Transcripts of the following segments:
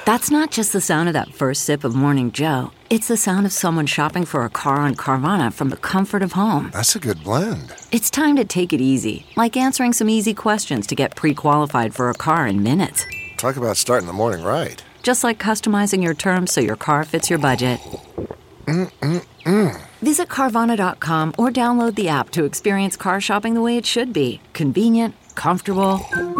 That's not just the sound of that first sip of Morning Joe. It's the sound of someone shopping for a car on Carvana from the comfort of home. That's a good blend. It's time to take it easy, like answering some easy questions to get pre-qualified for a car in minutes. Talk about starting the morning right. Just like customizing your terms so your car fits your budget. Visit Carvana.com or download the app to experience car shopping the way it should be. Convenient, comfortable.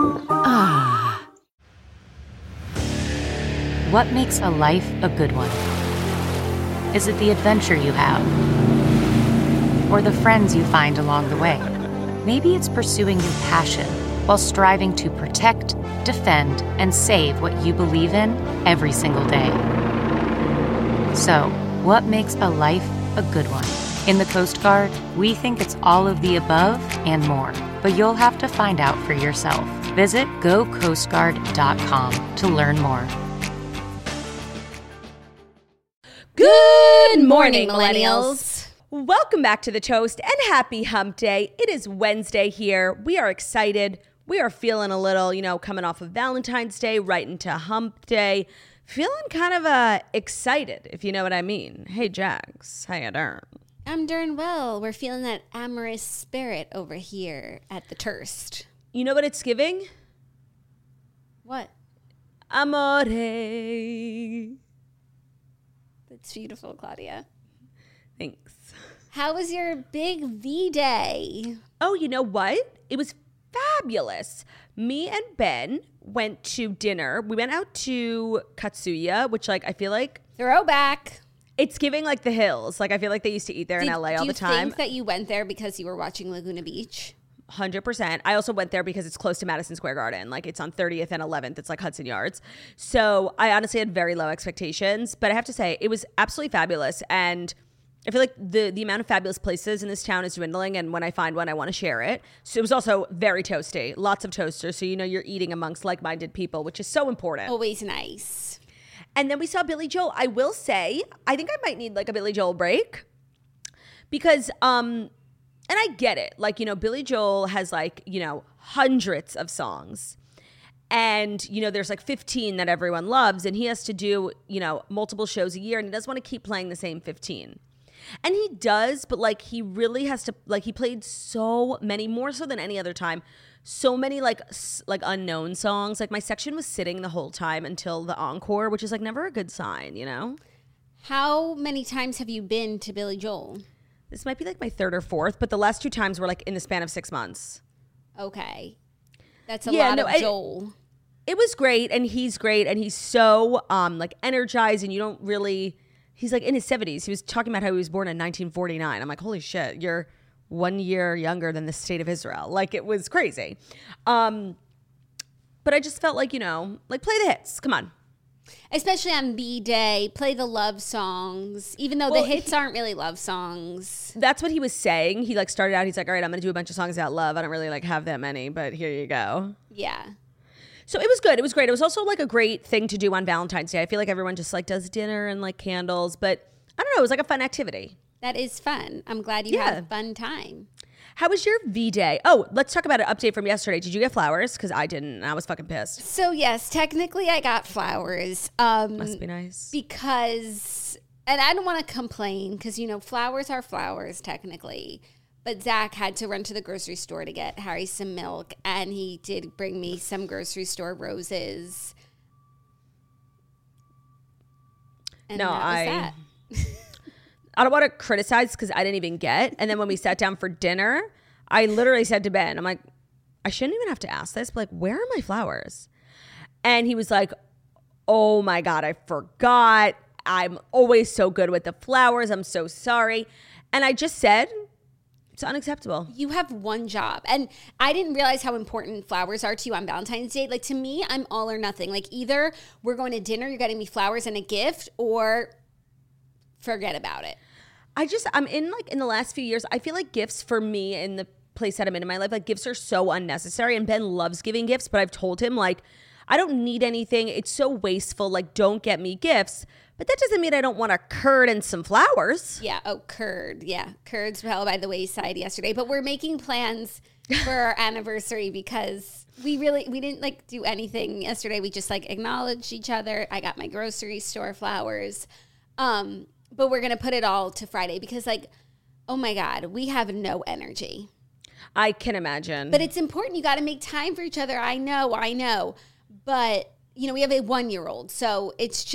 What makes a life a good one? Is it the adventure you have? Or the friends you find along the way? Maybe it's pursuing your passion while striving to protect, defend, and save what you believe in every single day. So, what makes a life a good one? In the Coast Guard, we think it's all of the above and more, but you'll have to find out for yourself. Visit gocoastguard.com to learn more. Good morning, millennials. Welcome back to The Toast and happy hump day. It is Wednesday here. We are excited. We are feeling a little, coming off of Valentine's Day right into hump day. Feeling kind of excited, if you know what I mean. Hey, Jax, how you doing? I'm doing well. We're feeling that amorous spirit over here at the Toast. You know what it's giving? What? Amore. That's beautiful, Claudia. Thanks. How was your big V-Day? Oh, you know what? It was fabulous. Me and Ben went to dinner. We went out to Katsuya, which I feel like Throwback. It's giving the hills. I feel like they used to eat there in LA all the time. Do you think that you went there because you were watching Laguna Beach? 100%. I also went there because it's close to Madison Square Garden. It's on 30th and 11th. It's Hudson Yards. So I honestly had very low expectations, but I have to say it was absolutely fabulous. And I feel like the amount of fabulous places in this town is dwindling. And when I find one, I want to share it. So it was also very toasty, lots of toasters. So, you're eating amongst like-minded people, which is so important. Always nice. And then we saw Billy Joel. I will say, I think I might need a Billy Joel break because, and I get it. Billy Joel has hundreds of songs. And, there's 15 that everyone loves. And he has to do, multiple shows a year. And he doesn't want to keep playing the same 15. And he does, but he really has to, he played so many, more so than any other time. So many unknown songs. My section was sitting the whole time until the encore, which is never a good sign, How many times have you been to Billy Joel? This might be my third or fourth, but the last 2 times were in the span of 6 months. Okay. That's a lot of Joel. It was great, and he's great, and he's so energized, and you don't really, he's in his 70s. He was talking about how he was born in 1949. I'm holy shit, you're 1 year younger than the state of Israel. It was crazy. But I just felt play the hits. Come on. Especially on B-Day, play the love songs, even though the hits aren't really love songs. That's what he was saying. He started out, he's all right, I'm going to do a bunch of songs about love. I don't really have that many, but here you go. Yeah. So it was good. It was great. It was also a great thing to do on Valentine's Day. I feel like everyone just does dinner and candles, but I don't know. It was a fun activity. That is fun. I'm glad you had a fun time. How was your V-Day? Oh, let's talk about an update from yesterday. Did you get flowers? Because I didn't, and I was fucking pissed. So, yes, technically I got flowers. Must be nice. Because, and I don't want to complain because, flowers are flowers technically. But Zach had to run to the grocery store to get Harry some milk, and he did bring me some grocery store roses. And that was that. I don't want to criticize because I didn't even get. And then when we sat down for dinner, I literally said to Ben, I'm I shouldn't even have to ask this, but where are my flowers? And he was like, oh my God, I forgot. I'm always so good with the flowers. I'm so sorry. And I just said, it's unacceptable. You have one job. And I didn't realize how important flowers are to you on Valentine's Day. To me, I'm all or nothing. Either we're going to dinner, you're getting me flowers and a gift, or forget about it. I'm in the last few years, I feel like gifts for me in the place that I'm in my life, gifts are so unnecessary. And Ben loves giving gifts, but I've told him I don't need anything. It's so wasteful. Don't get me gifts. But that doesn't mean I don't want a curd and some flowers. Yeah. Oh, curd. Yeah. Curds fell by the wayside yesterday. But we're making plans for our anniversary because we didn't like do anything yesterday. We just like acknowledged each other. I got my grocery store flowers. But we're going to put it all to Friday because like, oh my God, we have no energy. I can imagine. But it's important. You got to make time for each other. I know. But, you know, we have a 1-year-old. So it's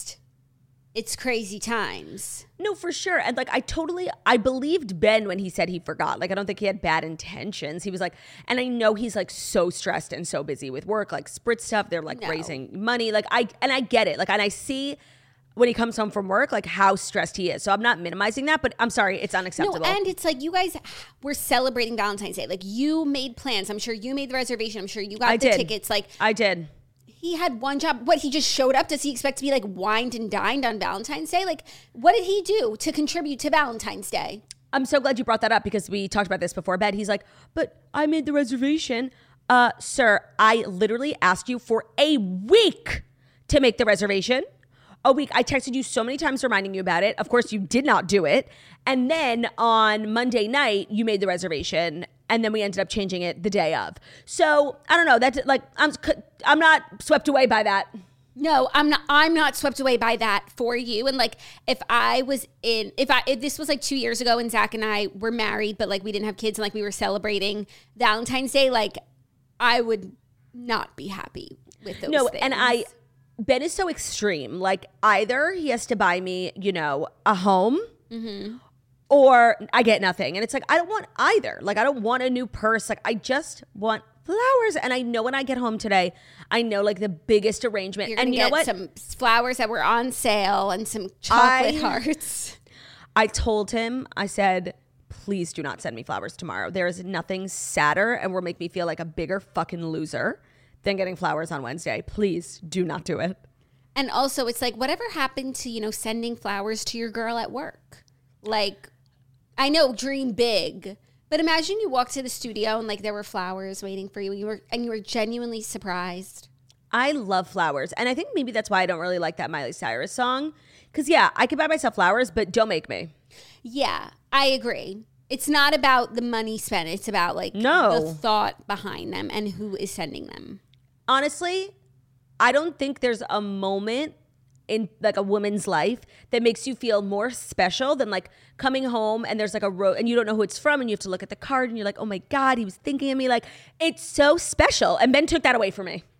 crazy times. No, for sure. And like, I believed Ben when he said he forgot. Like, I don't think he had bad intentions. He was like, and I know he's like so stressed and so busy with work, like Spritz stuff. They're like raising money. Like I get it. Like, and I see when he comes home from work, like how stressed he is. So I'm not minimizing that, but I'm sorry, it's unacceptable. No, and it's like you guys were celebrating Valentine's Day. Like you made plans. I'm sure you made the reservation. I'm sure you got the tickets. Like I did. He had one job. What, he just showed up? Does he expect to be like wined and dined on Valentine's Day? Like what did he do to contribute to Valentine's Day? I'm so glad you brought that up because we talked about this before bed. He's like, but I made the reservation. Sir, I literally asked you for a week to make the reservation. A week. I texted you so many times reminding you about it. Of course, you did not do it. And then on Monday night, you made the reservation. And then we ended up changing it the day of. So I don't know. That's like, I'm not swept away by that. No, I'm not swept away by that for you. And like, if this was like 2 years ago and Zach and I were married, but like we didn't have kids and like we were celebrating Valentine's Day, like I would not be happy with those things. And Ben is so extreme. Like either he has to buy me, you know, a home or I get nothing. And it's like, I don't want either. Like I don't want a new purse. Like I just want flowers. And I know when I get home today, I know like the biggest arrangement. You're gonna get some flowers that were on sale and some chocolate hearts. I told him, I said, please do not send me flowers tomorrow. There is nothing sadder and will make me feel like a bigger fucking loser than getting flowers on Wednesday. Please do not do it. And also it's like, whatever happened to, you know, sending flowers to your girl at work? Like, I know, dream big, but imagine you walked to the studio and like there were flowers waiting for you. You were genuinely surprised. I love flowers. And I think maybe that's why I don't really like that Miley Cyrus song. Because yeah, I could buy myself flowers, but don't make me. Yeah, I agree. It's not about the money spent. It's about like the thought behind them and who is sending them. Honestly, I don't think there's a moment in like a woman's life that makes you feel more special than like coming home and there's like a and you don't know who it's from and you have to look at the card and you're like, oh my God, he was thinking of me. Like it's so special. And Ben took that away from me.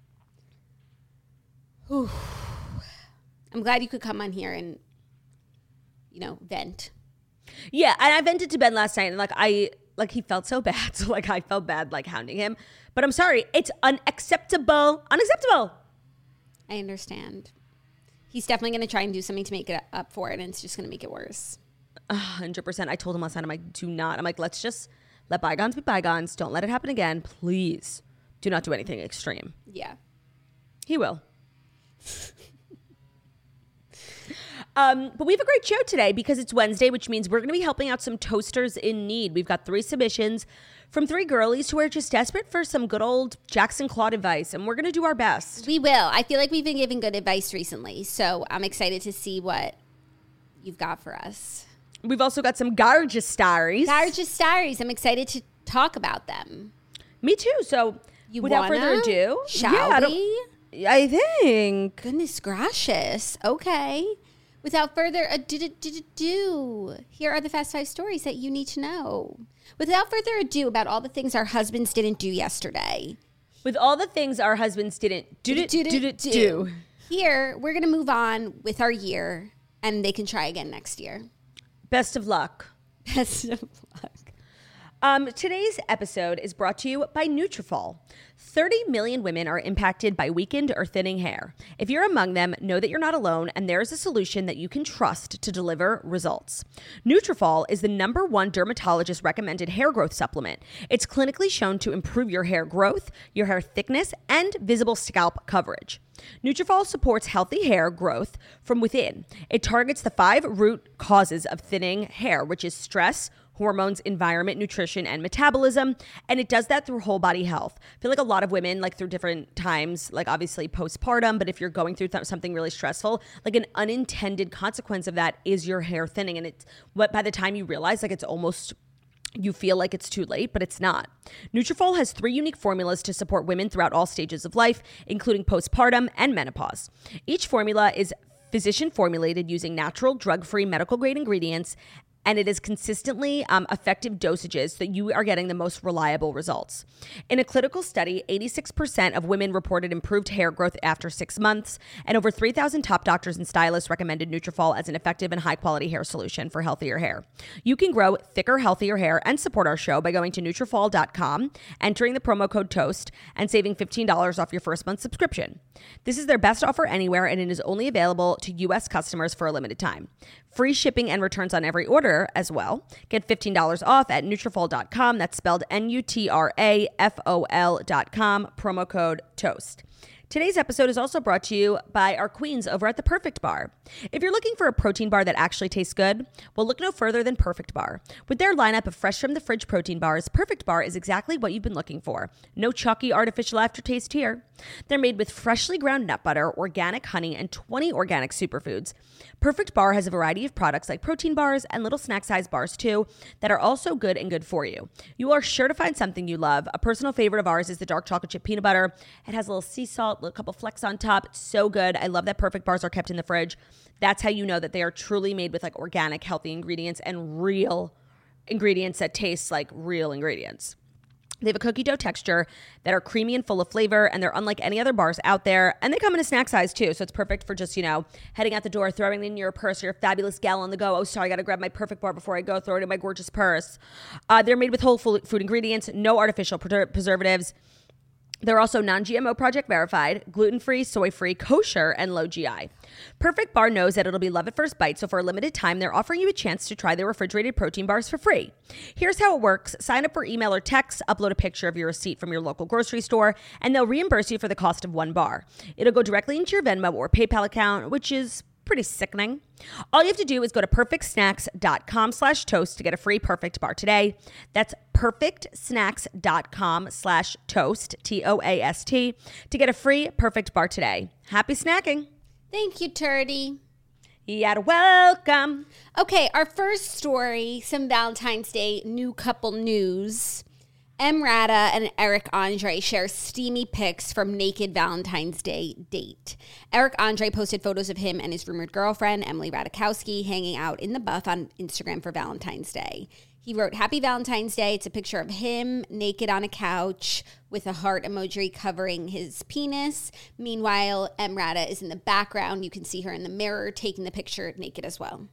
Whew. I'm glad you could come on here and, you know, vent. Yeah, and I vented to Ben last night and like he felt so bad. So like I felt bad like hounding him. But I'm sorry, it's unacceptable. Unacceptable. I understand. He's definitely going to try and do something to make it up for it, and it's just going to make it worse. 100%. I told him last night, I'm like, do not. I'm like, let's just let bygones be bygones. Don't let it happen again. Please do not do anything extreme. Yeah. He will. But we have a great show today because it's Wednesday, which means we're going to be helping out some toasters in need. We've got 3 submissions from 3 girlies who are just desperate for some good old Jackson Claude advice, and we're going to do our best. We will. I feel like we've been giving good advice recently, so I'm excited to see what you've got for us. We've also got some gorgeous stories. Gorgeous stories. I'm excited to talk about them. Me too. So without further ado, shall we? I think. Goodness gracious. Okay. Without further ado, here are the Fast 5 stories that you need to know. Without further ado, about all the things our husbands didn't do yesterday. With all the things our husbands didn't do. Here, we're going to move on with our year, and they can try again next year. Best of luck. Best of luck. Today's episode is brought to you by Nutrafol. 30 million women are impacted by weakened or thinning hair. If you're among them, know that you're not alone and there is a solution that you can trust to deliver results. Nutrafol is the #1 dermatologist recommended hair growth supplement. It's clinically shown to improve your hair growth, your hair thickness, and visible scalp coverage. Nutrafol supports healthy hair growth from within. It targets the 5 root causes of thinning hair, which is stress, hormones, environment, nutrition, and metabolism. And it does that through whole body health. I feel like a lot of women, like through different times, like obviously postpartum, but if you're going through something really stressful, like an unintended consequence of that is your hair thinning. And it's what by the time you realize, like it's almost You feel like it's too late, but it's not. Nutrafol has 3 unique formulas to support women throughout all stages of life, including postpartum and menopause. Each formula is physician formulated using natural, drug-free, medical-grade ingredients, and it is consistently effective dosages that you are getting the most reliable results. In a clinical study, 86% of women reported improved hair growth after 6 months, and over 3,000 top doctors and stylists recommended Nutrafol as an effective and high-quality hair solution for healthier hair. You can grow thicker, healthier hair and support our show by going to Nutrafol.com, entering the promo code TOAST, and saving $15 off your first month subscription. This is their best offer anywhere, and it is only available to U.S. customers for a limited time. Free shipping and returns on every order as well. Get $15 off at Nutrafol.com. That's spelled Nutrafol.com. Promo code TOAST. Today's episode is also brought to you by our queens over at the Perfect Bar. If you're looking for a protein bar that actually tastes good, well, look no further than Perfect Bar. With their lineup of fresh from the fridge protein bars, Perfect Bar is exactly what you've been looking for. No chalky artificial aftertaste here. They're made with freshly ground nut butter, organic honey, and 20 organic superfoods. Perfect Bar has a variety of products like protein bars and little snack-sized bars too that are also good and good for you. You are sure to find something you love. A personal favorite of ours is the dark chocolate chip peanut butter. It has a little sea salt, a couple flecks on top. It's so good. I love that Perfect Bars are kept in the fridge. That's how you know that they are truly made with like organic, healthy ingredients and real ingredients that taste like real ingredients. They have a cookie dough texture that are creamy and full of flavor, and they're unlike any other bars out there. And they come in a snack size too, so it's perfect for just, heading out the door, throwing it in your purse. You're a fabulous gal on the go. Oh, sorry, I got to grab my Perfect Bar before I go. Throw it in my gorgeous purse. They're made with whole food ingredients, no artificial preservatives. They're also non-GMO project verified, gluten-free, soy-free, kosher, and low GI. Perfect Bar knows that it'll be love at first bite, so for a limited time, they're offering you a chance to try their refrigerated protein bars for free. Here's how it works. Sign up for email or text, upload a picture of your receipt from your local grocery store, and they'll reimburse you for the cost of one bar. It'll go directly into your Venmo or PayPal account, which is pretty sickening. All you have to do is go to perfectsnacks.com/toast to get a free Perfect Bar today. That's perfectsnacks.com/toast, TOAST, to get a free Perfect Bar today. Happy snacking. Thank you, Turdy. You're welcome. Okay, our first story, some Valentine's Day new couple news. Emrata and Eric Andre share steamy pics from naked Valentine's Day date. Eric Andre posted photos of him and his rumored girlfriend, Emily Ratajkowski, hanging out in the buff on Instagram for Valentine's Day. He wrote, "Happy Valentine's Day." It's a picture of him naked on a couch with a heart emoji covering his penis. Meanwhile, Emrata is in the background. You can see her in the mirror taking the picture naked as well.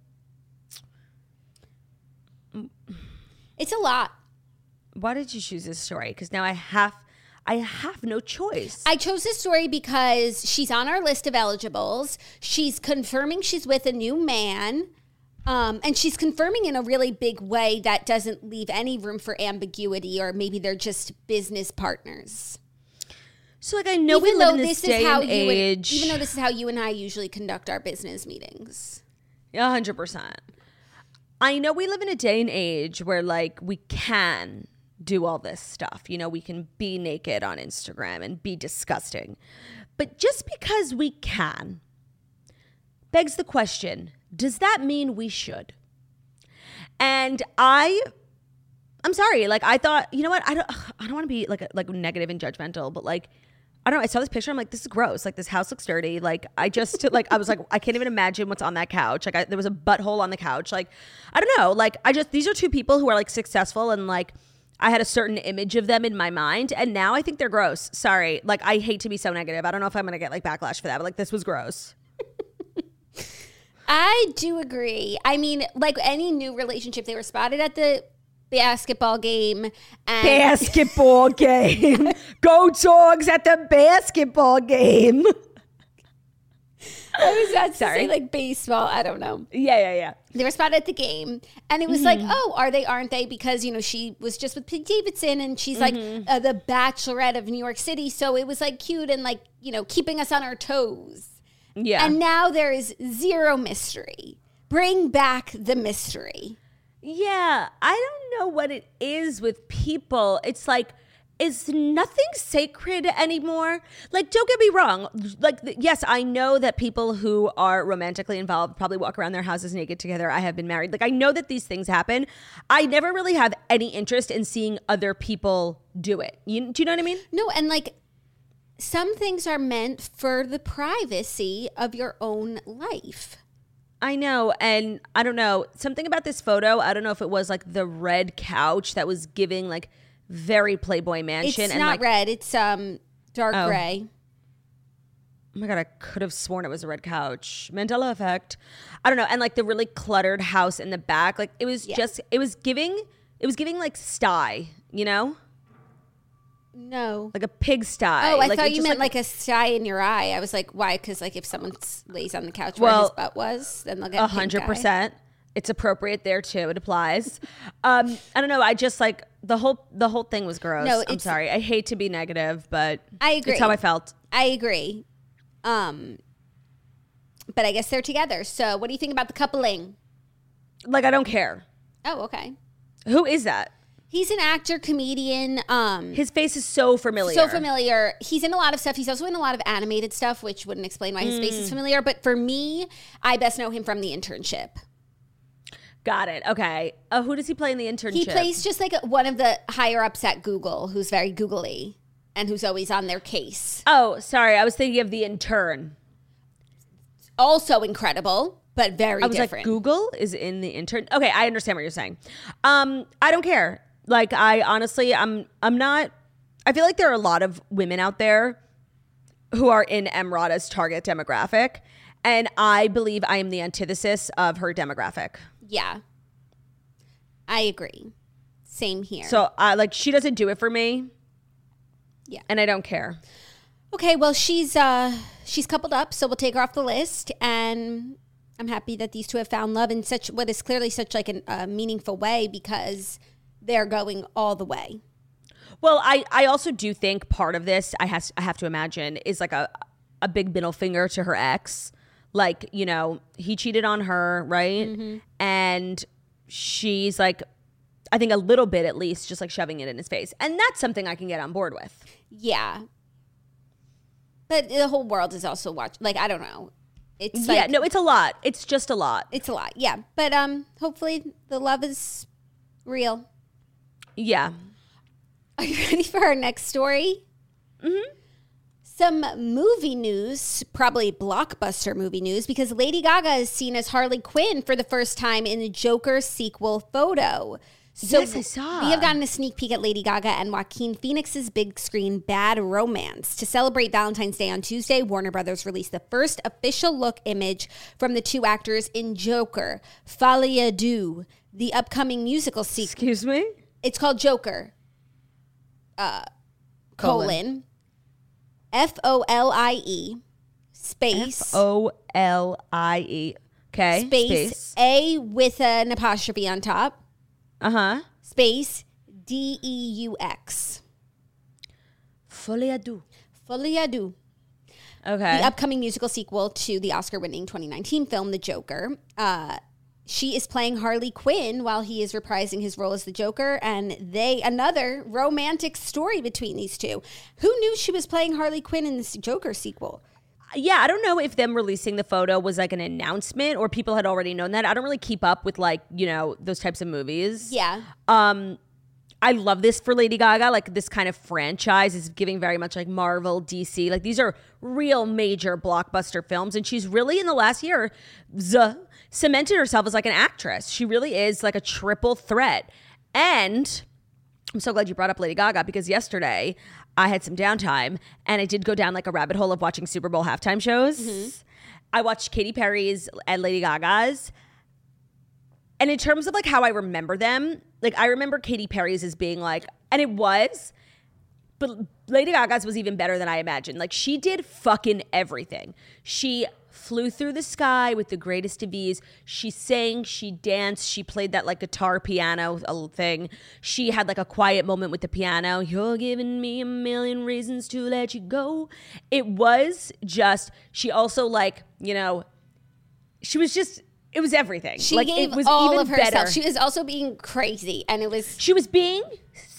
It's a lot. Why did you choose this story? Because now I have no choice. I chose this story because she's on our list of eligibles. She's confirming she's with a new man. And she's confirming in a really big way that doesn't leave any room for ambiguity, or maybe they're just business partners. So, I know we live in this day and age. Even though this is how you and I usually conduct our business meetings. 100%. I know we live in a day and age where, we can do all this stuff. We can be naked on Instagram and be disgusting. But just because we can begs the question, does that mean we should? And I'm sorry. I thought, you know what? I don't want to be like negative and judgmental, but I don't know. I saw this picture. I'm like, this is gross. This house looks dirty. I was like, I can't even imagine what's on that couch. There was a butthole on the couch. I don't know. These are two people who are successful, and I had a certain image of them in my mind, and now I think they're gross. Sorry. I hate to be so negative. I don't know if I'm going to get backlash for that, but this was gross. I do agree. I mean, any new relationship, they were spotted at the basketball game. Basketball game. Go Dogs at the basketball game. I was about to say baseball. I don't know. Yeah. They were spotted at the game, and it was oh, are they, aren't they? Because, she was just with Pete Davidson, and she's the Bachelorette of New York City. So it was cute and keeping us on our toes. Yeah. And now there is zero mystery. Bring back the mystery. Yeah. I don't know what it is with people. It's is nothing sacred anymore. Like, don't get me wrong. Like, yes, I know that people who are romantically involved probably walk around their houses naked together. I have been married. Like, I know that these things happen. I never really have any interest in seeing other people do it. Do you know what I mean? No, and like some things are meant for the privacy of your own life. I know, and I don't know, something about this photo, I don't know if it was like the red couch that was giving like very Playboy Mansion. It's and not like, red, it's dark gray. Oh my God, I could have sworn it was a red couch. Mandela effect. I don't know, and like the really cluttered house in the back, like it was it was giving like sty, you know? No. Like a pigsty. Oh, I like, thought you meant like a sty in your eye. I was like, why? Because like if someone lays on the couch where his butt was, then they'll get 100%. It's appropriate there too. It applies. I don't know. I just like the whole thing was gross. No, I'm sorry. I hate to be negative, but I agree. It's how I felt. I agree. But I guess they're together. So what do you think about the coupling? Like, I don't care. Oh, okay. Who is that? He's an actor, comedian. His face is so familiar. So familiar. He's in a lot of stuff. He's also in a lot of animated stuff, which wouldn't explain why his face is familiar. But for me, I best know him from The Internship. Got it. Okay. Who does he play in The Internship? He plays just like one of the higher ups at Google who's very googly and who's always on their case. Oh, sorry. I was thinking of The Intern. Also incredible, but very different. Like, Google is in The Intern. Okay, I understand what you're saying. I don't care. Like, I honestly, I'm not, I feel like there are a lot of women out there who are in Emrata's target demographic. And I believe I am the antithesis of her demographic. Yeah. I agree. Same here. So, she doesn't do it for me. Yeah. And I don't care. Okay, well, she's coupled up, so we'll take her off the list. And I'm happy that these two have found love in such what is clearly such like a meaningful way because they're going all the way. Well, I also do think part of this, I have to imagine, is like a big middle finger to her ex. Like, you know, he cheated on her, right? Mm-hmm. And she's like, I think a little bit at least, just like shoving it in his face. And that's something I can get on board with. Yeah. But the whole world is also watching. Like, I don't know. It's like, no, it's a lot. It's just a lot. It's a lot, yeah. But hopefully the love is real. Yeah. Are you ready for our next story? Mm-hmm. Some movie news, probably blockbuster movie news, because Lady Gaga is seen as Harley Quinn for the first time in the Joker sequel photo. So yes, I saw. We have gotten a sneak peek at Lady Gaga and Joaquin Phoenix's big screen Bad Romance. To celebrate Valentine's Day on Tuesday, Warner Brothers released the first official look image from the two actors in Joker, Folie à Deux, the upcoming musical sequel. Excuse me? It's called Joker, colon, F-O-L-I-E, space. F-O-L-I-E. Okay. Space. A with an apostrophe on top. Uh-huh. Space D-E-U-X. Folie à Deux. Folie à Deux. Okay. The upcoming musical sequel to the Oscar-winning 2019 film, The Joker. She is playing Harley Quinn while he is reprising his role as the Joker, and another romantic story between these two. Who knew she was playing Harley Quinn in this Joker sequel? Yeah, I don't know if them releasing the photo was like an announcement or people had already known that. I don't really keep up with like, you know, those types of movies. Yeah. I love this for Lady Gaga. Like this kind of franchise is giving very much like Marvel, DC. Like these are real major blockbuster films. And she's really in the last year cemented herself as like an actress. She really is like a triple threat. And I'm so glad you brought up Lady Gaga because yesterday I had some downtime and I did go down like a rabbit hole of watching Super Bowl halftime shows. Mm-hmm. I watched Katy Perry's and Lady Gaga's. And in terms of like how I remember them, like I remember Katy Perry's as being like, and it was, but Lady Gaga's was even better than I imagined. Like she did fucking everything. She flew through the sky with the greatest of ease. She sang, she danced, she played that like guitar piano thing. She had like a quiet moment with the piano. You're giving me a million reasons to let you go. It was just, she also like, you know, she was just, it was everything. She like gave it was all even of herself. better. She was also being crazy, and it was. She was being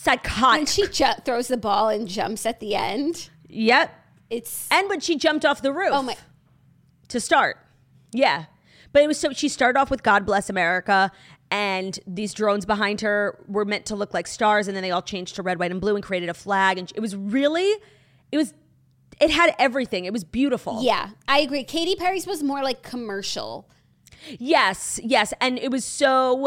psychotic. When she throws the ball and jumps at the end. Yep. It's And when she jumped off the roof. Oh my. To start. Yeah. But it was so she started off with God Bless America, and these drones behind her were meant to look like stars, and then they all changed to red, white, and blue and created a flag. And it had everything. It was beautiful. Yeah, I agree. Katy Perry's was more like commercial. Yes. And it was so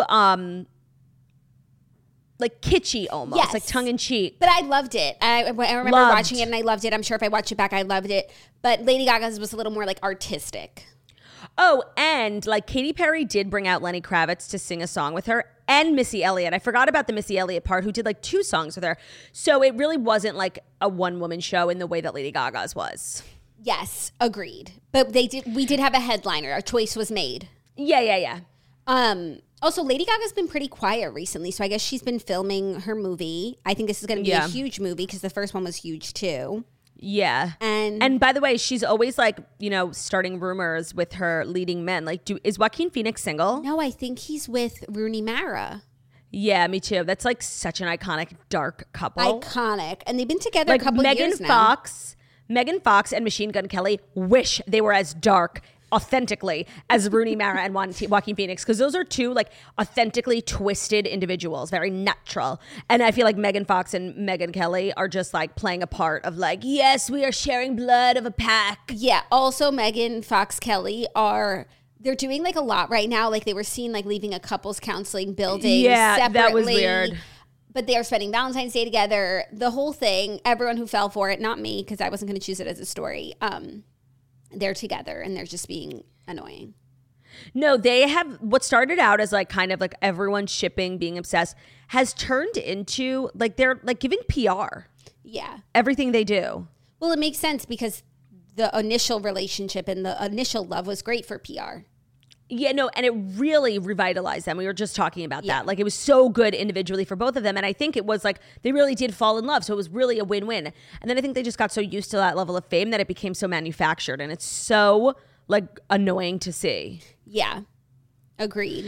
like kitschy almost, Yes. like tongue in cheek. But I loved it. I remember watching it and I loved it. I'm sure if I watch it back, I loved it. But Lady Gaga's was a little more like artistic. Oh, and like Katy Perry did bring out Lenny Kravitz to sing a song with her, and Missy Elliott. I forgot about the Missy Elliott part, who did like 2 songs with her. So it really wasn't like a one-woman show in the way that Lady Gaga's was. Yes, agreed. But we did have a headliner. Our choice was made. Yeah. Also, Lady Gaga's been pretty quiet recently, so I guess she's been filming her movie. I think this is going to be a huge movie because the first one was huge too. Yeah. And by the way, she's always like, starting rumors with her leading men. Like, is Joaquin Phoenix single? No, I think he's with Rooney Mara. Yeah, me too. That's like such an iconic dark couple. Iconic. And they've been together a couple years now. Megan Fox and Machine Gun Kelly wish they were as dark authentically as Rooney Mara and Joaquin Phoenix, because those are 2 like authentically twisted individuals, very natural. And I feel like Megan Fox and Megan Kelly are just like playing a part of like, yes, we are sharing blood of a pack. Yeah. Also, Megan Fox Kelly they're doing like a lot right now. Like they were seen like leaving a couples counseling building separately. That was weird. But they are spending Valentine's Day together. The whole thing, everyone who fell for it, not me, because I wasn't going to choose it as a story. They're together and they're just being annoying. No, they have what started out as like kind of like everyone shipping, being obsessed, has turned into like they're like giving PR. Yeah. Everything they do. Well, it makes sense because the initial relationship and the initial love was great for PR. Yeah, no, and it really revitalized them. We were just talking about that. Like, it was so good individually for both of them. And I think it was like they really did fall in love. So it was really a win-win. And then I think they just got so used to that level of fame that it became so manufactured. And it's so like annoying to see. Yeah, agreed.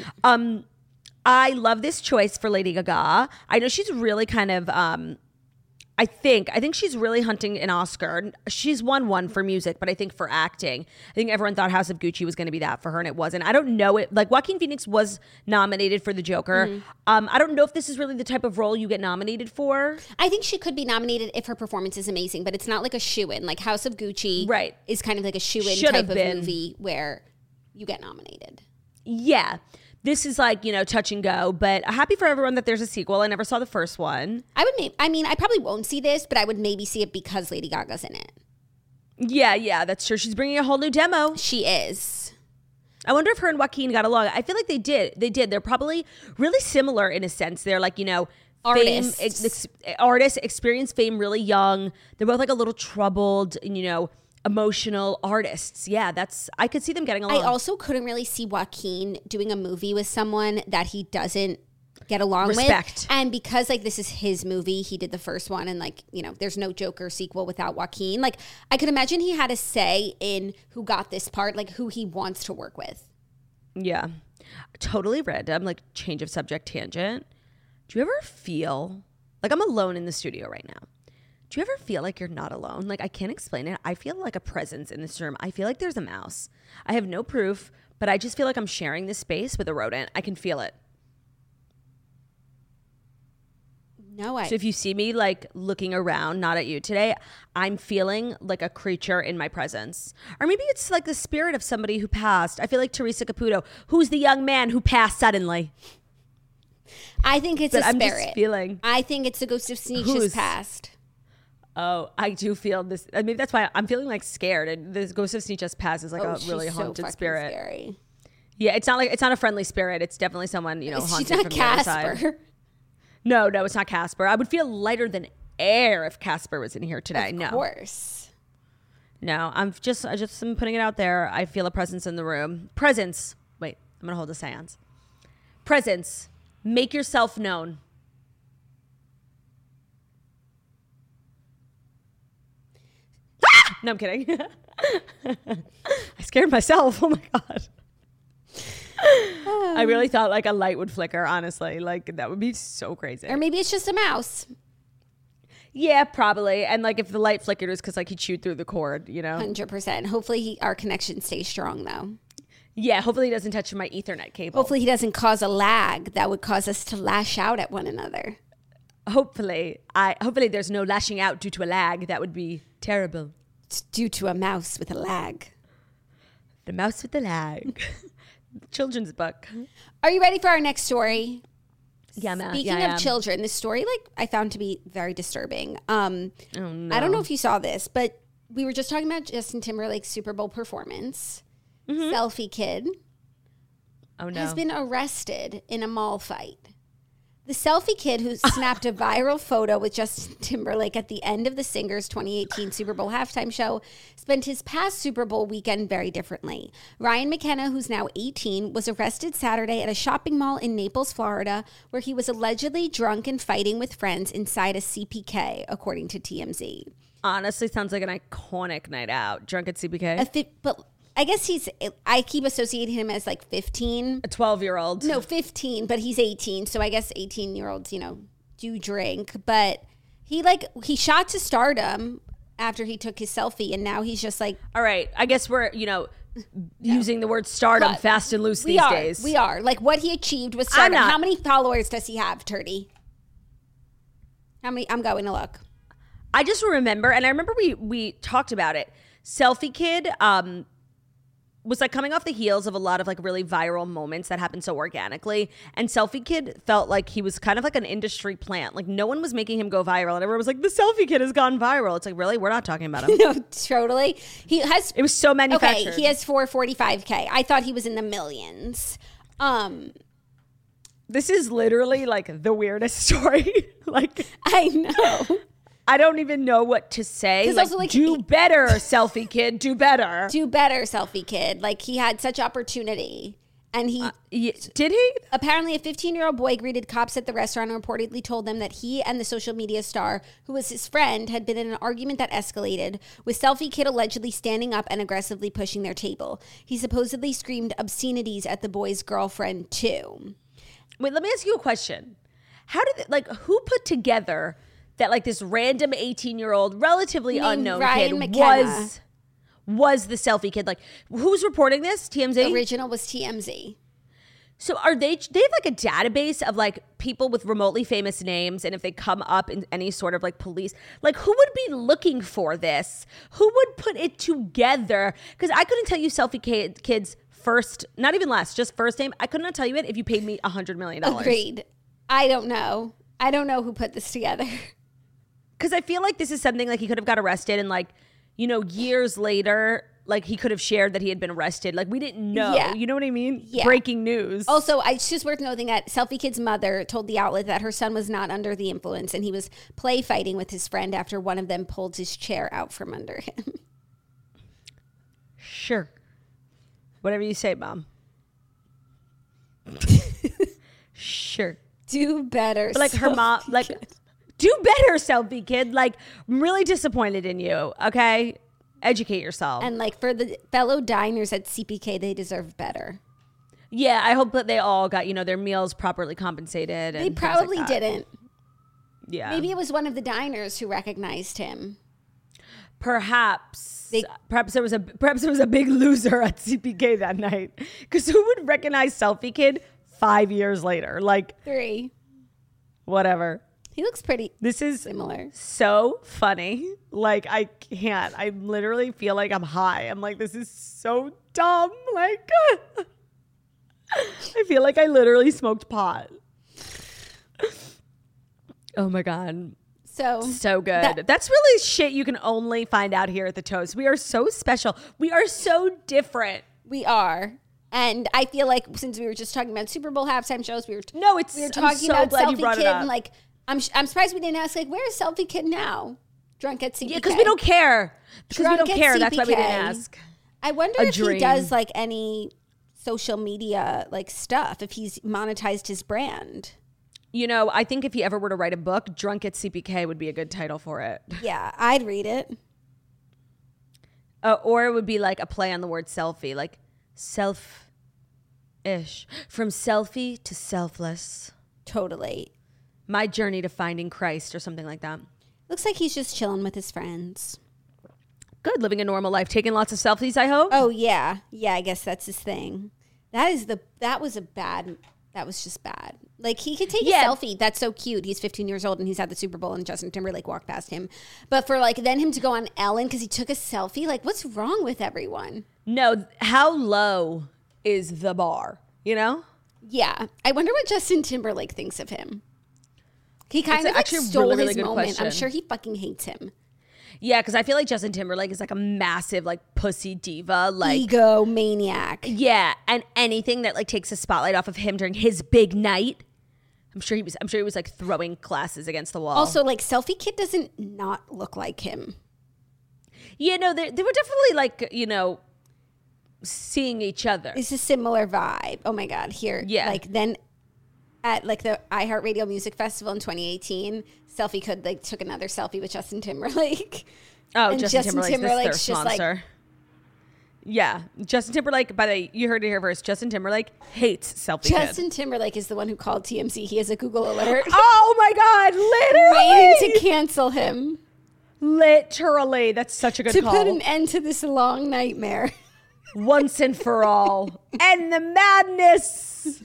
I love this choice for Lady Gaga. I know she's really kind of I think she's really hunting an Oscar. She's won one for music, but I think for acting, I think everyone thought House of Gucci was going to be that for her, and it wasn't. I don't know it. Like Joaquin Phoenix was nominated for The Joker. Mm-hmm. I don't know if this is really the type of role you get nominated for. I think she could be nominated if her performance is amazing, but it's not like a shoe-in. Like House of Gucci is kind of like a shoe-in type of movie where you get nominated. Yeah. This is like, touch and go, but happy for everyone that there's a sequel. I never saw the first one. I probably won't see this, but I would maybe see it because Lady Gaga's in it. Yeah, that's true. She's bringing a whole new demo. She is. I wonder if her and Joaquin got along. I feel like they did. They're probably really similar in a sense. They're like, artists. Artists experience fame really young. They're both like a little troubled, emotional artists. Yeah, I could see them getting along. I also couldn't really see Joaquin doing a movie with someone that he doesn't get along with. And because like this is his movie, he did the first one, and like, there's no Joker sequel without Joaquin. Like I could imagine he had a say in who got this part, like who he wants to work with. Yeah. Totally random, like change of subject tangent. Do you ever feel like I'm alone in the studio right now? Do you ever feel like you're not alone? Like, I can't explain it. I feel like a presence in this room. I feel like there's a mouse. I have no proof, but I just feel like I'm sharing this space with a rodent. I can feel it. So if you see me like looking around, not at you today, I'm feeling like a creature in my presence. Or maybe it's like the spirit of somebody who passed. I feel like Teresa Caputo, who's the young man who passed suddenly. I think it's a spirit. I'm just feeling. I think it's the ghost of Sneak's past. Oh, I do feel this. I mean, that's why I'm feeling like scared. And the ghost of Sneak just passed is like a really haunted spirit. Scary. Yeah, it's not a friendly spirit. It's definitely someone, haunted from the other side. No, it's not Casper. I would feel lighter than air if Casper was in here today. Of course. No, I'm putting it out there. I feel a presence in the room. Presence. Wait, I'm going to hold a seance. Presence. Make yourself known. No, I'm kidding. I scared myself. Oh my God. I really thought like a light would flicker, honestly. Like that would be so crazy. Or maybe it's just a mouse. Yeah, probably. And like if the light flickered, it was because like he chewed through the cord, 100%. Hopefully our connection stays strong though. Yeah, hopefully he doesn't touch my Ethernet cable. Hopefully he doesn't cause a lag that would cause us to lash out at one another. Hopefully there's no lashing out due to a lag. That would be terrible. It's due to a mouse with a lag. The mouse with the lag. Children's book. Are you ready for our next story? Yeah, man. Speaking of children, this story I found to be very disturbing. Oh, no. I don't know if you saw this, but we were just talking about Justin Timberlake's Super Bowl performance. Selfie Kid has been arrested in a mall fight. The Selfie Kid, who snapped a viral photo with Justin Timberlake at the end of the singer's 2018 Super Bowl halftime show, spent his past Super Bowl weekend very differently. Ryan McKenna, who's now 18, was arrested Saturday at a shopping mall in Naples, Florida, where he was allegedly drunk and fighting with friends inside a CPK, according to TMZ. Honestly, sounds like an iconic night out. Drunk at CPK? But I guess I keep associating him as like 15. A 12-year-old. No, 15, but he's 18. So I guess 18-year-olds, do drink. But he shot to stardom after he took his selfie. And now he's just like. All right. I guess we're, using the word stardom fast and loose these days. We are. Like what he achieved with stardom. How many followers does he have, Turdy? How many? I'm going to look. I just remember, and I remember we talked about it. Selfie Kid, was like coming off the heels of a lot of like really viral moments that happened so organically. And Selfie Kid felt like he was kind of like an industry plant. Like no one was making him go viral. And everyone was like, the Selfie Kid has gone viral. It's like, really? We're not talking about him. No, totally. It was so manufactured. Okay, he has 445K. I thought he was in the millions. This is literally like the weirdest story. Like I know. I don't even know what to say. Like, do better, Selfie Kid. Do better. Do better, Selfie Kid. Like, he had such opportunity. And did he? Apparently, a 15-year-old boy greeted cops at the restaurant and reportedly told them that he and the social media star, who was his friend, had been in an argument that escalated, with Selfie Kid allegedly standing up and aggressively pushing their table. He supposedly screamed obscenities at the boy's girlfriend, too. Wait, let me ask you a question. Who put together that like this random 18-year-old, relatively unknown Ryan kid McKenna was the Selfie Kid? Like, who's reporting this? TMZ? The original was TMZ. So they have like a database of like people with remotely famous names, and if they come up in any sort of like police, like who would be looking for this? Who would put it together? Because I couldn't tell you Selfie Kid's first, not even last, just first name. I could not tell you it if you paid me $100 million. Agreed. I don't know. I don't know who put this together. Because I feel like this is something like he could have got arrested and like, years later, like he could have shared that he had been arrested. Like we didn't know. Yeah. You know what I mean? Yeah. Breaking news. Also, it's just worth noting that Selfie Kid's mother told the outlet that her son was not under the influence and he was play fighting with his friend after one of them pulled his chair out from under him. Sure. Whatever you say, Mom. Sure. Do better. But like her mom, like, do better, Selfie Kid. Like, I'm really disappointed in you. Okay, educate yourself. And like for the fellow diners at CPK, they deserve better. Yeah, I hope that they all got their meals properly compensated. And they probably didn't. Yeah, maybe it was one of the diners who recognized him. Perhaps there was a big loser at CPK that night. Because who would recognize Selfie Kid 5 years later? Like 3. Whatever. He looks pretty. This is similar. So funny. Like I can't. I literally feel like I'm high. I'm like, this is so dumb. Like I feel like I literally smoked pot. Oh my God. So good. That's really shit you can only find out here at the Toast. We are so special. We are so different. We are. And I feel like since we were just talking about Super Bowl halftime shows, we were talking about Selfie Kid. And like, I'm surprised we didn't ask, like, where's Selfie Kid now? Drunk at CPK. Yeah, because we don't care. Because we don't care. That's why we didn't ask. I wonder if he does like any social media like stuff, if he's monetized his brand. I think if he ever were to write a book, Drunk at CPK would be a good title for it. Yeah, I'd read it. Or it would be like a play on the word selfie, like self Ish. From selfie to selfless. Totally. My journey to finding Christ or something like that. Looks like he's just chilling with his friends. Good. Living a normal life. Taking lots of selfies, I hope. Oh, yeah. Yeah, I guess that's his thing. That was just bad. Like, he could take a selfie. That's so cute. He's 15 years old and he's at the Super Bowl and Justin Timberlake walked past him. But for like then him to go on Ellen because he took a selfie, like what's wrong with everyone? No, how low is the bar, you know? Yeah. I wonder what Justin Timberlake thinks of him. He kind of like actually a stole really, really his good moment. question. I'm sure he fucking hates him. Yeah, because I feel like Justin Timberlake is like a massive like pussy diva. Like Ego maniac. yeah, and anything that like takes a spotlight off of him during his big night. I'm sure he was like throwing glasses against the wall. Also, like Selfie Kid doesn't not look like him. Yeah, no, they were definitely like, you know, seeing each other. It's a similar vibe. Oh my God. Here. Yeah. Like then at like the iHeartRadio Music Festival in 2018, Selfie Kid like took another selfie with Justin Timberlake. Oh, and Justin Timberlake's this thirst just monster. like, yeah, Justin Timberlake, by the way, you heard it here first. Justin Timberlake hates Selfie Kid. Justin Timberlake is the one who called TMZ. He has a Google alert. Oh my God, literally. Waiting to cancel him. Literally. That's such a good To call. put an end to this long nightmare. Once and for all. And the madness.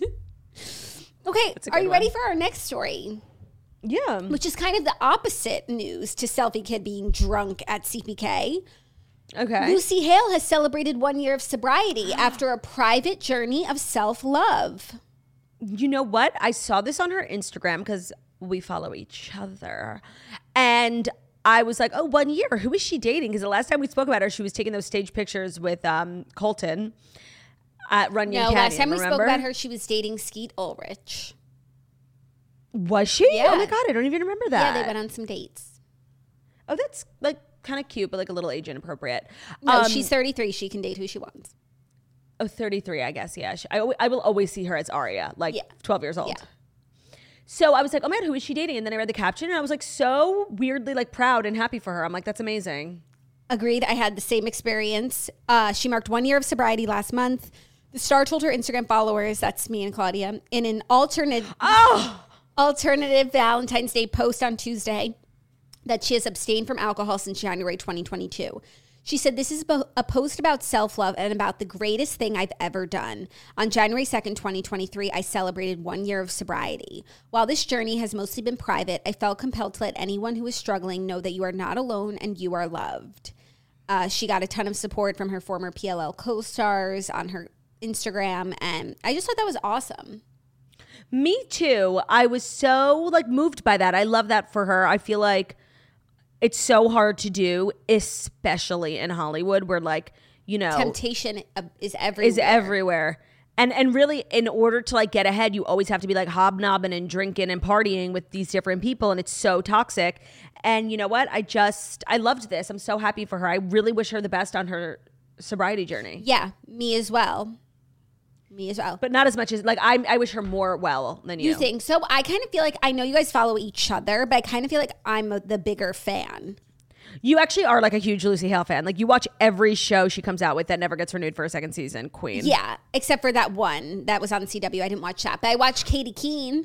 Okay, That's a are good you ready one. for our next story? Yeah. Which is kind of the opposite news to Selfie Kid being drunk at CPK. Okay. Lucy Hale has celebrated 1 year of sobriety after a private journey of self-love. You know what? I saw this on her Instagram because we follow each other. And I was like, oh, 1 year. Who is she dating? Because the last time we spoke about her, she was taking those stage pictures with Colton at Runyon Canyon. Last time we spoke remember? about her, she was dating Skeet Ulrich. Was she? Yeah. Oh my God, I don't even remember that. Yeah, they went on some dates. Oh, that's like kind of cute, but like a little age inappropriate. No, she's 33. She can date who she wants. Oh, 33, I guess. Yeah. I will always see her as Aria, like 12 years old. Yeah. So I was like, oh man, who is she dating? And then I read the caption and I was like so weirdly like proud and happy for her. I'm like, that's amazing. Agreed. I had the same experience. She marked 1 year of sobriety last month. The star told her Instagram followers, that's me and Claudia, in an alternative Valentine's Day post on Tuesday that she has abstained from alcohol since January 2022. She said, this is a post about self-love and about the greatest thing I've ever done. On January 2nd, 2023, I celebrated 1 year of sobriety. While this journey has mostly been private, I felt compelled to let anyone who is struggling know that you are not alone and you are loved. She got a ton of support from her former PLL co-stars on her Instagram, and I just thought that was awesome. Me too. I was so like moved by that. I love that for her. I feel like it's so hard to do, especially in Hollywood where like, you know, Temptation is everywhere. is everywhere. And really in order to like get ahead, you always have to be like hobnobbing and drinking and partying with these different people, and it's so toxic. And you know what? I loved this. I'm so happy for her. I really wish her the best on her sobriety journey. Yeah, me as well. But not as much as like I wish her more well than you. You think so? I kind of feel like, I know you guys follow each other, but I kind of feel like I'm the bigger fan. You actually are like a huge Lucy Hale fan. Like you watch every show she comes out with that never gets renewed for a second season. Queen. Yeah, except for that one that was on CW. I didn't watch that, but I watched Katie Keene.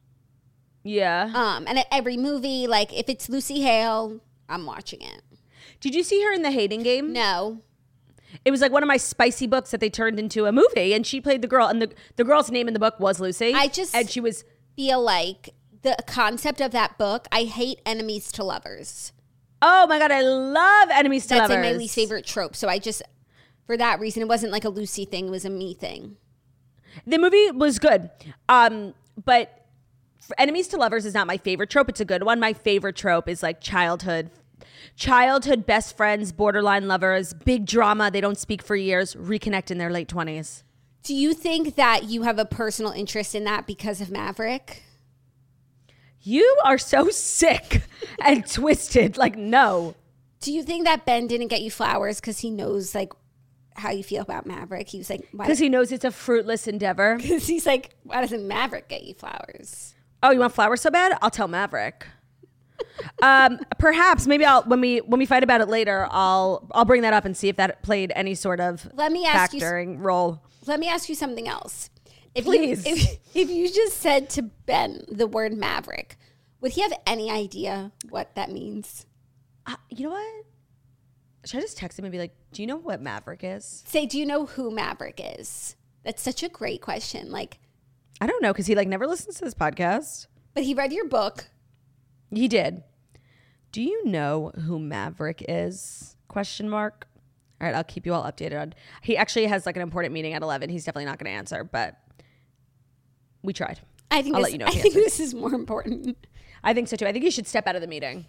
Yeah. And at every movie, like if it's Lucy Hale, I'm watching it. Did you see her in The Hating Game? No. It was like one of my spicy books that they turned into a movie, and she played the girl, and the girl's name in the book was Lucy. And she was feel like the concept of that book, I hate enemies to lovers. Oh my God, I love enemies to lovers. That's like my least favorite trope. So I just, for that reason, it wasn't like a Lucy thing, it was a me thing. The movie was good. But enemies to lovers is not my favorite trope. It's a good one. My favorite trope is like childhood best friends, borderline lovers, big drama. They don't speak for years, reconnect in their late 20s. Do you think that you have a personal interest in that because of Maverick? You are so sick and twisted. Like, no. Do you think that Ben didn't get you flowers because he knows like how you feel about Maverick? He was like, because he knows it's a fruitless endeavor. Because he's like, why doesn't Maverick get you flowers? Oh, you want flowers so bad? I'll tell Maverick. Perhaps maybe when we fight about it later, I'll bring that up and see if that played any sort of factoring role. Let me ask you something else. Please. If you just said to Ben the word maverick, would he have any idea what that means? You know what? Should I just text him and be like, do you know what maverick is? Say, do you know who Maverick is? That's such a great question. Like, I don't know, because he like never listens to this podcast. but he read your book. He did. Do you know who Maverick is? Question mark. All right, I'll keep you all updated on. He actually has like an important meeting at 11. He's definitely not going to answer, but we tried. I think I'll this, let you know I if he think answers. this is more important. I think so too. I think you should step out of the meeting.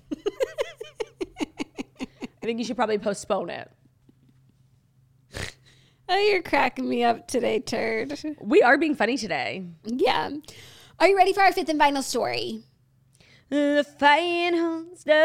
I think you should probably postpone it. Oh, you're cracking me up today, turd. We are being funny today. Yeah. Are you ready for our fifth and final story? The final story.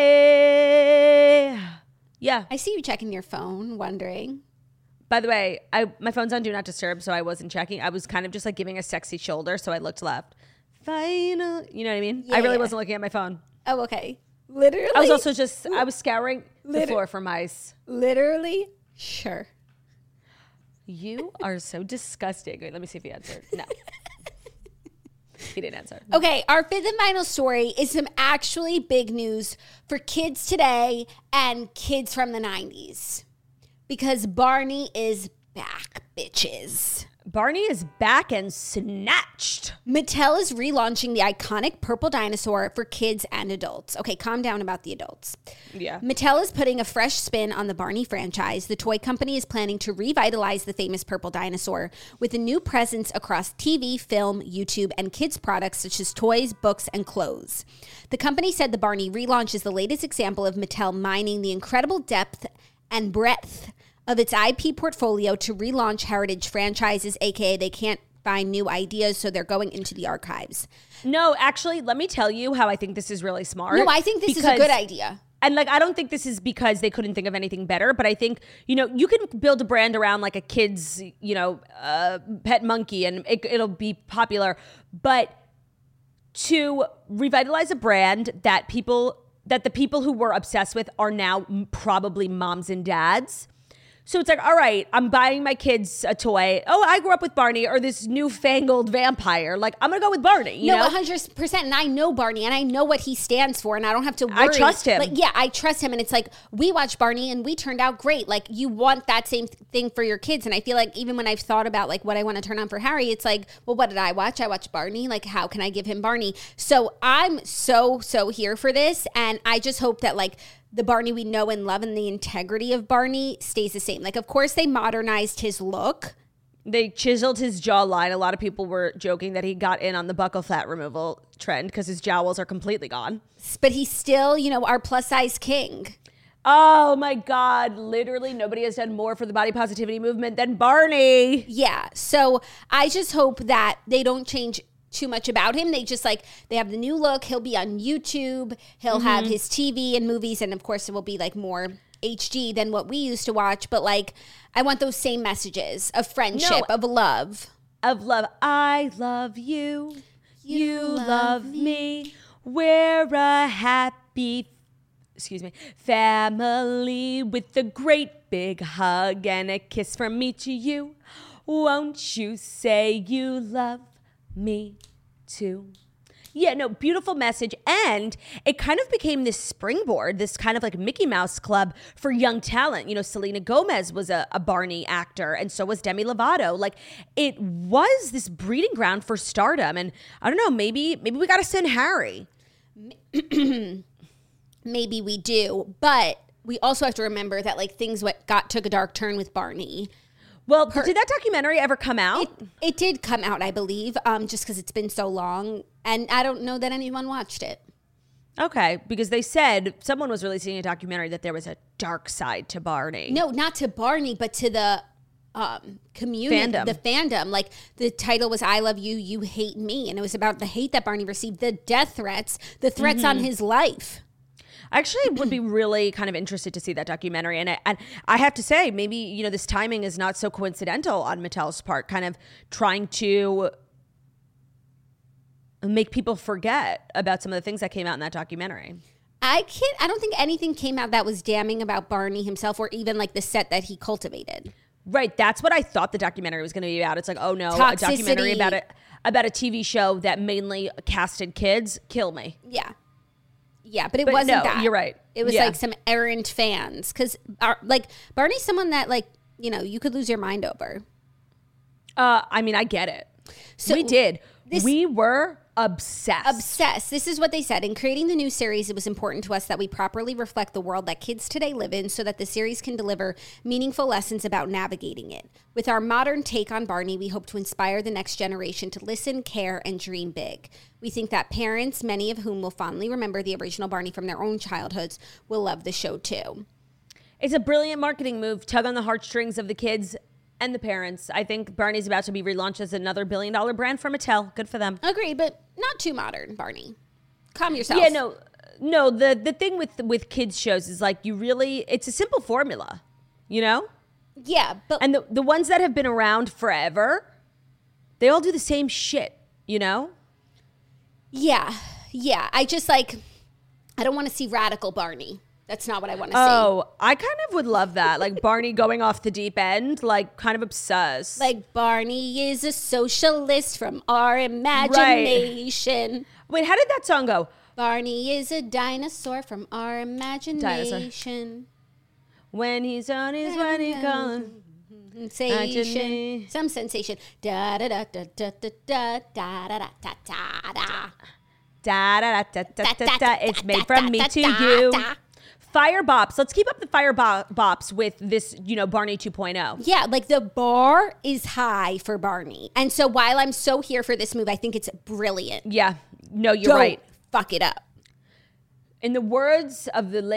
Yeah. I see you checking your phone, wondering. By the way, my phone's on Do Not Disturb, so I wasn't checking. I was kind of just like giving a sexy shoulder, so I looked left. Final. You know what I mean? I really wasn't looking at my phone. Oh, okay. Literally? I was also just, I was scouring the floor for mice. Literally? Sure. You are so disgusting. Wait, let me see if he answered. No. He didn't answer. Okay, our fifth and final story is some actually big news for kids today and kids from the 90s. Because Barney is back, bitches. Barney is back and snatched. Mattel is relaunching the iconic purple dinosaur for kids and adults. Okay, calm down about the adults. Yeah. Mattel is putting a fresh spin on the Barney franchise. The toy company is planning to revitalize the famous purple dinosaur with a new presence across TV, film, YouTube, and kids products such as toys, books, and clothes. The company said the Barney relaunch is the latest example of Mattel mining the incredible depth and breadth of its IP portfolio to relaunch heritage franchises, aka they can't find new ideas, so they're going into the archives. No, actually, let me tell you how I think this is really smart. No, I think this is a good idea. And like, I don't think this is because they couldn't think of anything better, but I think, you know, you can build a brand around like a kid's, you know, pet monkey and it'll be popular. But to revitalize a brand that the people who were obsessed with are now probably moms and dads. So it's like, all right, I'm buying my kids a toy. Oh, I grew up with Barney or this newfangled vampire. Like, I'm going to go with Barney. You know? 100%. And I know Barney and I know what he stands for and I don't have to worry. I trust him. Like, yeah, I trust him. And it's like, we watched Barney and we turned out great. Like, you want that same thing for your kids. And I feel like even when I've thought about like what I want to turn on for Harry, it's like, well, what did I watch? I watched Barney. Like, how can I give him Barney? So I'm so here for this. And I just hope that like, the Barney we know and love and the integrity of Barney stays the same. Like, of course, they modernized his look. They chiseled his jawline. A lot of people were joking that he got in on the buccal fat removal trend because his jowls are completely gone. But he's still, you know, our plus size king. Oh my God. Literally nobody has done more for the body positivity movement than Barney. Yeah. So I just hope that they don't change too much about him. They just like, they have the new look. He'll be on YouTube. He'll have his TV and movies. And of course it will be like more HD than what we used to watch. But like, I want those same messages of friendship, of love. Of love. I love you. You love me. We're a happy, family with a great big hug and a kiss from me to you. Won't you say you love me too? Yeah, no, beautiful message. And it kind of became this springboard, this kind of like Mickey Mouse Club for young talent. You know, Selena Gomez was a Barney actor, and so was Demi Lovato. Like, it was this breeding ground for stardom. And I don't know, maybe we got to send Harry. Maybe we do. But we also have to remember that like things took a dark turn with Barney. Well, did that documentary ever come out? It did come out, I believe, just because it's been so long. And I don't know that anyone watched it. Okay, because they said someone was releasing a documentary that there was a dark side to Barney. No, not to Barney, but to the community, the fandom. Like, the title was I Love You, You Hate Me. And it was about the hate that Barney received, the death threats, the threats on his life. I actually would be really kind of interested to see that documentary. And I have to say, maybe, you know, this timing is not so coincidental on Mattel's part, kind of trying to make people forget about some of the things that came out in that documentary. I don't think anything came out that was damning about Barney himself or even like the set that he cultivated. Right. That's what I thought the documentary was going to be about. It's like, oh no, Toxicity. a documentary about a TV show that mainly casted kids. Kill me. Yeah. Yeah, but it wasn't no, that. You're right. It was Yeah. like some errant fans. Because, like, Barney's someone that, like, you know, you could lose your mind over. I mean, I get it. So we did. this- We were obsessed. This is what they said. In creating the new series, it was important to us that we properly reflect the world that kids today live in so that the series can deliver meaningful lessons about navigating it. With our modern take on Barney, we hope to inspire the next generation to listen, care, and dream big. We think that parents, many of whom will fondly remember the original Barney from their own childhoods, will love the show too. It's a brilliant marketing move. Tug on the heartstrings of the kids and the parents. I think Barney's about to be relaunched as another $1 billion brand for Mattel. Good for them. Agreed, but not too modern, Barney. Calm yourself. Yeah, no. The thing with kids shows is like it's a simple formula, you know? Yeah, but And the ones that have been around forever, they all do the same shit, you know? yeah. I just like, I don't want to see radical Barney. That's not what I want to see. Oh, I kind of would love that. Like Barney going off the deep end, like kind of obsessed. Like Barney is a socialist from our imagination. Wait, how did that song go? Barney is a dinosaur from our imagination. When he's on his when he gone. Sensation. Some sensation. Da da da da da da da da da da da da. Da da da da da da. It's made from me to you. Fire bops. Let's keep up the fire bops with this, Barney 2.0. Yeah, like the bar is high for Barney. And so while I'm so here for this move, I think it's brilliant. Yeah. No, you're Don't right. fuck it up. In the words of the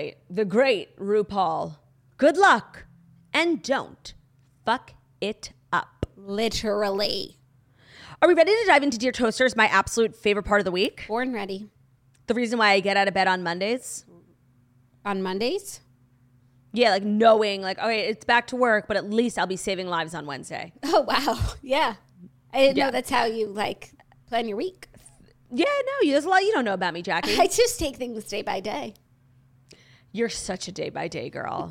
great RuPaul, good luck and don't fuck it up. Literally. Are we ready to dive into Dear Toasters, my absolute favorite part of the week? Born ready. The reason why I get out of bed on Mondays? On Mondays? Yeah, like knowing, like, okay, it's back to work, but at least I'll be saving lives on Wednesday. Oh, wow. Yeah. I didn't know that's how you, like, plan your week. Yeah, no, there's a lot you don't know about me, Jackie. I just take things day by day. You're such a day-by-day girl.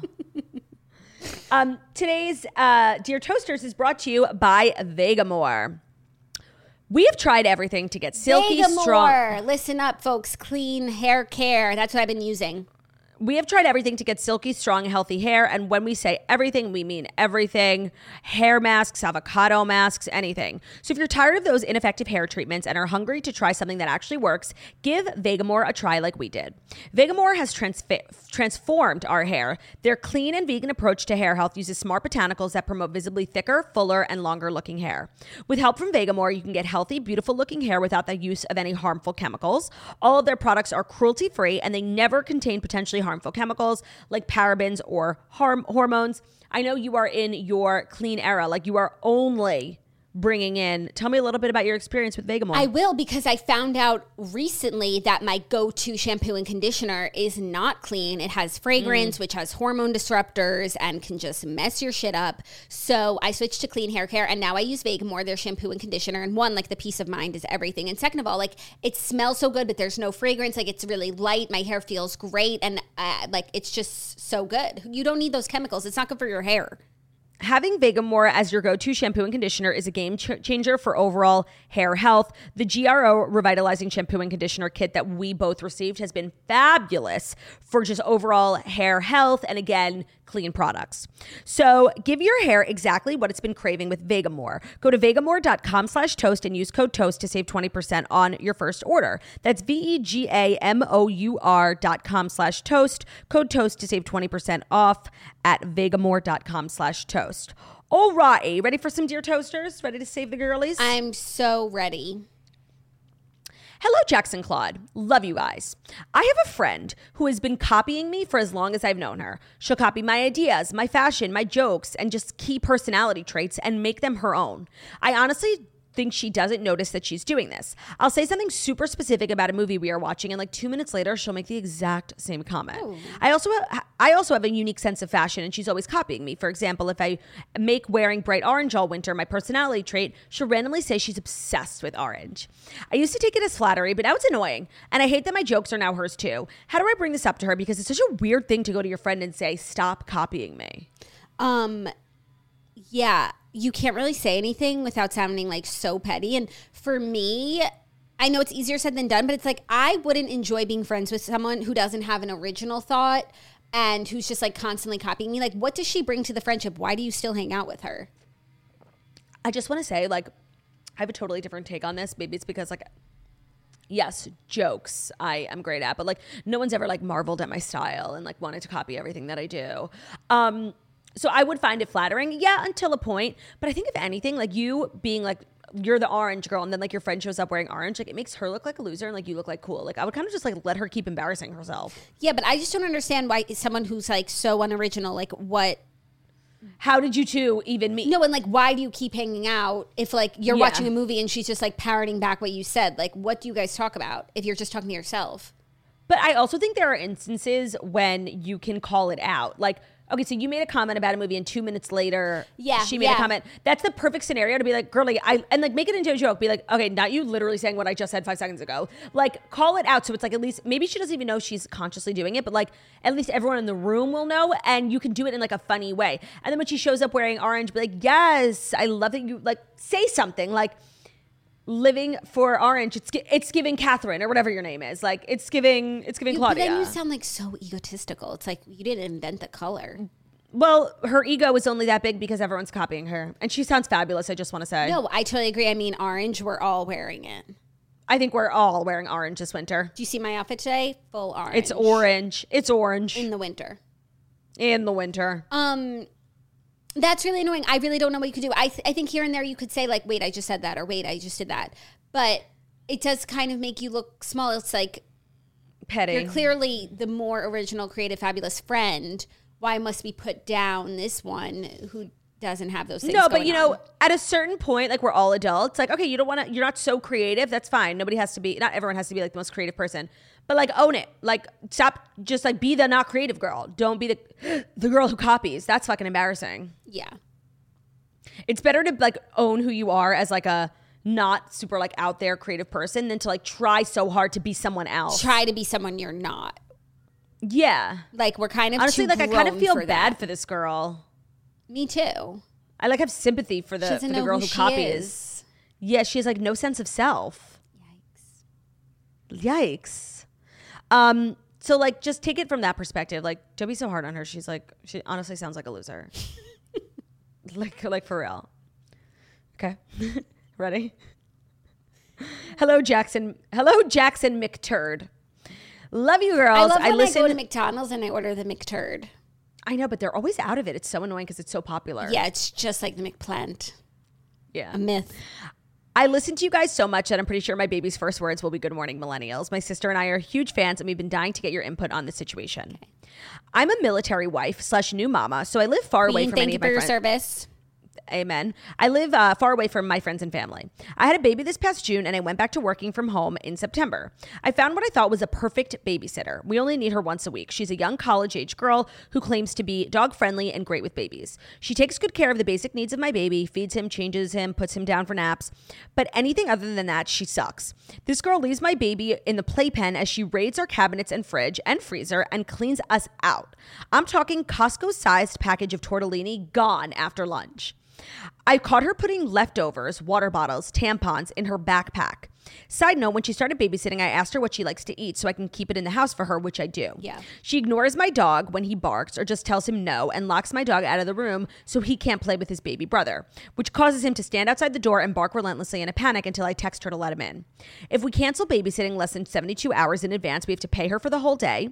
Today's Dear Toasters is brought to you by Vegamour. We have tried everything to get silky, strong. Vegamour. Listen up, folks. Clean hair care. That's what I've been using. We have tried everything to get silky, strong, healthy hair. And when we say everything, we mean everything. Hair masks, avocado masks, anything. So if you're tired of those ineffective hair treatments and are hungry to try something that actually works, give Vegamour a try like we did. Vegamour has transformed our hair. Their clean and vegan approach to hair health uses smart botanicals that promote visibly thicker, fuller, and longer looking hair. With help from Vegamour, you can get healthy, beautiful looking hair without the use of any harmful chemicals. All of their products are cruelty-free and they never contain potentially harmful chemicals like parabens or hormones. I know you are in your clean era, like you are only bringing in. Tell me a little bit about your experience with Vegamour. I will, because I found out recently that my go-to shampoo and conditioner is not clean. It has fragrance, which has hormone disruptors and can just mess your shit up. So I switched to clean hair care, and now I use Vegamour, their shampoo and conditioner. And one, like the peace of mind is everything. And second of all, like it smells so good, but there's no fragrance. Like it's really light. My hair feels great. And like it's just so good. You don't need those chemicals. It's not good for your hair. Having Vegamour as your go-to shampoo and conditioner is a game changer for overall hair health. The GRO Revitalizing Shampoo and Conditioner Kit that we both received has been fabulous for just overall hair health and, again, clean products. So give your hair exactly what it's been craving with Vegamour. Go to vegamour.com/toast and use code TOAST to save 20% on your first order. That's vegamour.com/toast. Code TOAST to save 20% off at vegamour.com/toast. All right, ready for some Dear Toasters? Ready to save the girlies? I'm so ready. Hello, Jackson Claude. Love you guys. I have a friend who has been copying me for as long as I've known her. She'll copy my ideas, my fashion, my jokes, and just key personality traits and make them her own. I honestly think she doesn't notice that she's doing this. I'll say something super specific about a movie we are watching, and like 2 minutes later, she'll make the exact same comment. Oh. I also have a unique sense of fashion, and she's always copying me. For example, if I make wearing bright orange all winter my personality trait, she'll randomly say she's obsessed with orange. I used to take it as flattery, but now it's annoying, and I hate that my jokes are now hers too. How do I bring this up to her? Because it's such a weird thing to go to your friend and say, stop copying me. Yeah, you can't really say anything without sounding like so petty. And for me, I know it's easier said than done, but it's like I wouldn't enjoy being friends with someone who doesn't have an original thought and who's just like constantly copying me. Like, what does she bring to the friendship? Why do you still hang out with her? I just want to say, like, I have a totally different take on this. Maybe it's because, like, yes, jokes I am great at, but like no one's ever like marveled at my style and like wanted to copy everything that I do. So I would find it flattering, yeah, until a point. But I think if anything, like you being like, you're the orange girl and then like your friend shows up wearing orange, like it makes her look like a loser and like you look like cool. Like I would kind of just like let her keep embarrassing herself. Yeah, but I just don't understand why someone who's like so unoriginal, like what? How did you two even meet? No, and like why do you keep hanging out if like you're Yeah. watching a movie and she's just like parroting back what you said? Like what do you guys talk about if you're just talking to yourself? But I also think there are instances when you can call it out. Like, okay, so you made a comment about a movie and 2 minutes later, she made a comment. That's the perfect scenario to be like, girlie, and like make it into a joke. Be like, okay, not you literally saying what I just said 5 seconds ago. Like call it out. So it's like at least, maybe she doesn't even know she's consciously doing it, but like at least everyone in the room will know and you can do it in like a funny way. And then when she shows up wearing orange, be like, yes, I love that you like say something like, living for orange, it's giving Catherine or whatever your name is. Like it's giving Claudia. But then you sound like so egotistical. It's like you didn't invent the color. Well, her ego is only that big because everyone's copying her, and she sounds fabulous. I just want to say. No, I totally agree. I mean, orange. We're all wearing it. I think we're all wearing orange this winter. Do you see my outfit today? Full orange. It's orange. It's orange in the winter. In the winter. That's really annoying. I really don't know what you could do. I think here and there you could say like, wait, I just said that, or wait, I just did that. But it does kind of make you look small. It's like petty. You're clearly the more original, creative, fabulous friend. Why must we put down this one who doesn't have those things? No, but you know, on? at a certain point, like we're all adults. Like, okay, you don't want to. You're not so creative. That's fine. Nobody has to be. Not everyone has to be like the most creative person. But like own it. Like stop. Just like be the not creative girl. Don't be the girl who copies. That's fucking embarrassing. Yeah. It's better to like own who you are as like a not super like out there creative person than to like try so hard to be someone else. Try to be someone you're not. Yeah. Like we're kind of honestly too like I kind of grown feel for bad that. for this girl. Me too. I like have sympathy for She the doesn't know girl who who she copies. is. Yeah, she has like no sense of self. Yikes. So like just take it from that perspective. Like don't be so hard on her. She's like she honestly sounds like a loser. like for real. Okay. Ready? Hello Jackson McTurd. Love you girls. I love when I listen go to McDonald's and I order the McTurd. I know, but they're always out of it. It's so annoying because it's so popular. Yeah, it's just like the McPlant. Yeah. A myth. I listen to you guys so much that I'm pretty sure my baby's first words will be "Good morning, millennials." My sister and I are huge fans, and we've been dying to get your input on this situation. Okay. I'm a military wife / new mama, so I live far away from any of my friends. Thank you for your service. Amen. I live far away from my friends and family. I had a baby this past June and I went back to working from home in September. I found what I thought was a perfect babysitter. We only need her once a week. She's a young college-age girl who claims to be dog-friendly and great with babies. She takes good care of the basic needs of my baby, feeds him, changes him, puts him down for naps. But anything other than that, she sucks. This girl leaves my baby in the playpen as she raids our cabinets and fridge and freezer and cleans us out. I'm talking Costco-sized package of tortellini gone after lunch. I caught her putting leftovers, water bottles, tampons in her backpack. Side note, when she started babysitting, I asked her what she likes to eat so I can keep it in the house for her, which I do. Yeah. She ignores my dog when he barks or just tells him no and locks my dog out of the room so he can't play with his baby brother, which causes him to stand outside the door and bark relentlessly in a panic until I text her to let him in. If we cancel babysitting less than 72 hours in advance, we have to pay her for the whole day.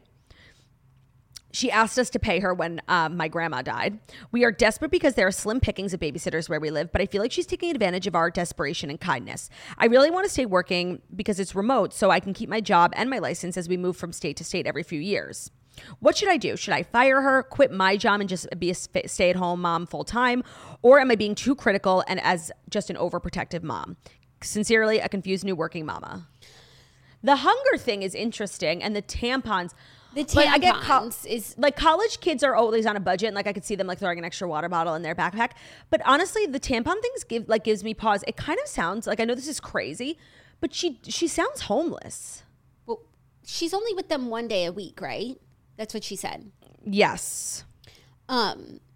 She asked us to pay her when my grandma died. We are desperate because there are slim pickings of babysitters where we live, but I feel like she's taking advantage of our desperation and kindness. I really want to stay working because it's remote so I can keep my job and my license as we move from state to state every few years. What should I do? Should I fire her, quit my job, and just be a stay-at-home mom full-time? Or am I being too critical and as just an overprotective mom? Sincerely, a confused new working mama. The hunger thing is interesting, and the tampons... The tampons is like college kids are always on a budget, and like I could see them like throwing an extra water bottle in their backpack. But honestly, the tampon things gives me pause. It kind of sounds like, I know this is crazy, but she sounds homeless. Well, she's only with them one day a week, right? That's what she said. Yes. I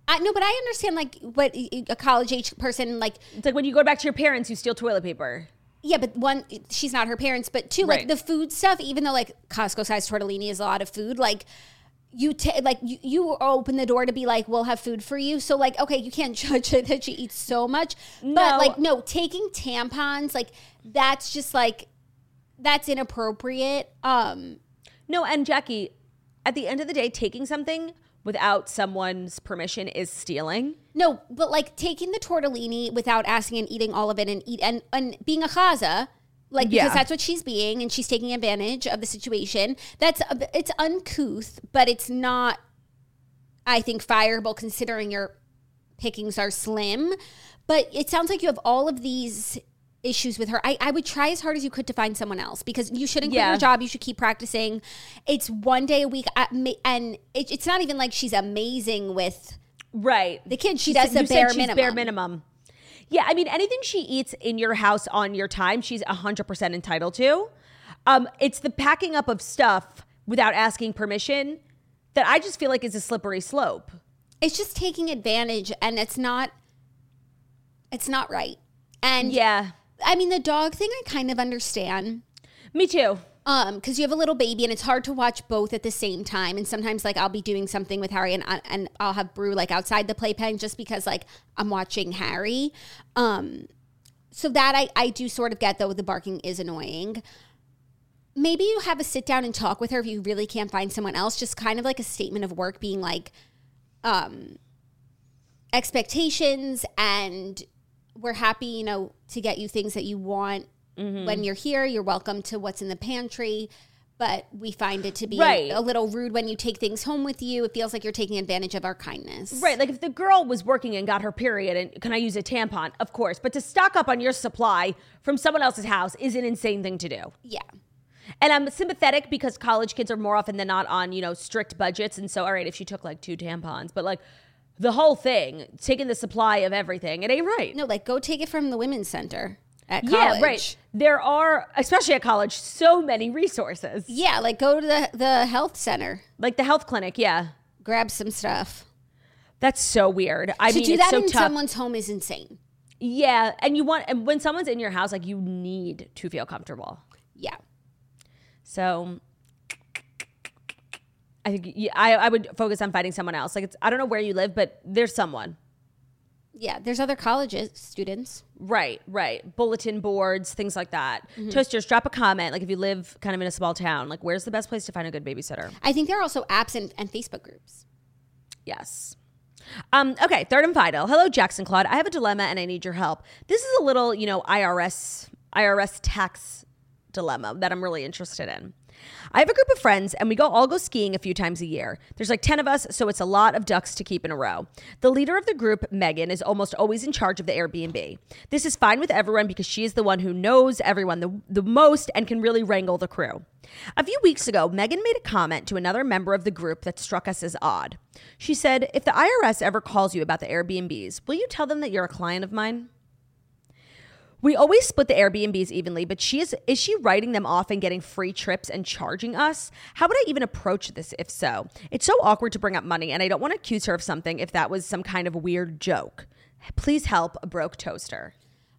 No, but I understand like what a college age person like. It's like when you go back to your parents, you steal toilet paper. Yeah, but one, she's not her parents, but two, like Right. the food stuff. Even though like Costco sized tortellini is a lot of food, like you open the door to be like, we'll have food for you. So like, okay, you can't judge her that she eats so much, but like no, taking tampons like that's just like that's inappropriate. No, and Jackie, at the end of the day, taking something without someone's permission is stealing. No, but like taking the tortellini without asking and eating all of it and being a chaza, like because that's what she's being and she's taking advantage of the situation. It's uncouth, but it's not, I think, fireable considering your pickings are slim. But it sounds like you have all of these issues with her. I would try as hard as you could to find someone else because you shouldn't quit your job. You should keep practicing. It's one day a week, and it's not even like she's amazing with the kids. She does the bare minimum. Yeah, I mean, anything she eats in your house on your time, she's 100% entitled to. It's the packing up of stuff without asking permission that I just feel like is a slippery slope. It's just taking advantage, and it's not right. And yeah. I mean, the dog thing I kind of understand. Me too. Because you have a little baby and it's hard to watch both at the same time. And sometimes like I'll be doing something with Harry and I'll have Brew like outside the playpen just because like I'm watching Harry. So that I do sort of get, though the barking is annoying. Maybe you have a sit down and talk with her if you really can't find someone else. Just kind of like a statement of work being like expectations, and we're happy, to get you things that you want. When you're here, you're welcome to what's in the pantry, but we find it to be a little rude when you take things home with you. It feels like you're taking advantage of our kindness. Right. Like if the girl was working and got her period and can I use a tampon? Of course. But to stock up on your supply from someone else's house is an insane thing to do. Yeah. And I'm sympathetic because college kids are more often than not on, strict budgets. And so, all right, if she took like 2 tampons, but like the whole thing, taking the supply of everything, it ain't right. No, like go take it from the women's center. At college. Yeah, right. There are, especially at college, so many resources. Yeah, like go to the health center. Like the health clinic, yeah. Grab some stuff. That's so weird. I mean, to do it's that so in tough. someone's home is insane. Yeah, and when someone's in your house, like you need to feel comfortable. Yeah. So I think I would focus on finding someone else. Like I don't know where you live, but there's someone. Yeah, there's other college students. Right. Bulletin boards, things like that. Toasters, drop a comment. Like if you live kind of in a small town, like where's the best place to find a good babysitter? I think there are also apps and Facebook groups. Yes. Okay, third and final. Hello, Jackson Claude. I have a dilemma and I need your help. This is a little, IRS tax dilemma that I'm really interested in. I have a group of friends and we all go skiing a few times a year. There's like 10 of us, so it's a lot of ducks to keep in a row. The leader of the group, Megan, is almost always in charge of the Airbnb. This is fine with everyone because she is the one who knows everyone the most and can really wrangle the crew. A few weeks ago, Megan made a comment to another member of the group that struck us as odd. She said, if the IRS ever calls you about the Airbnbs, will you tell them that you're a client of mine? We always split the Airbnbs evenly, but is she writing them off and getting free trips and charging us? How would I even approach this if so? It's so awkward to bring up money, and I don't want to accuse her of something if that was some kind of weird joke. Please help a broke toaster.